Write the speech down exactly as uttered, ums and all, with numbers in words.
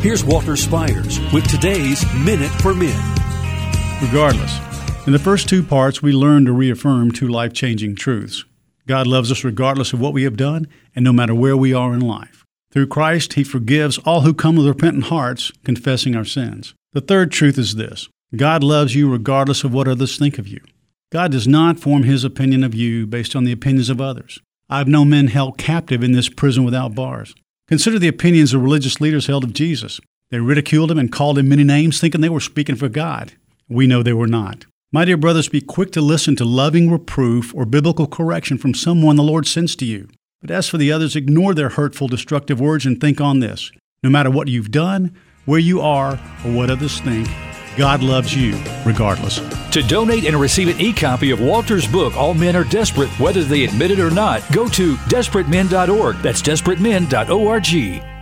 Here's Walter Spires with today's Minute for Men. Regardless. In the first two parts, we learn to reaffirm two life-changing truths. God loves us regardless of what we have done and no matter where we are in life. Through Christ, He forgives all who come with repentant hearts, confessing our sins. The third truth is this: God loves you regardless of what others think of you. God does not form His opinion of you based on the opinions of others. I've known men held captive in this prison without bars. Consider the opinions of religious leaders held of Jesus. They ridiculed Him and called Him many names, thinking they were speaking for God. We know they were not. My dear brothers, be quick to listen to loving reproof or biblical correction from someone the Lord sends to you. But as for the others, ignore their hurtful, destructive words and think on this. No matter what you've done, where you are, or what others think, God loves you regardless. To donate and receive an e-copy of Walter's book, All Men Are Desperate, Whether They Admit It or Not, go to desperate men dot org. That's desperate men dot org.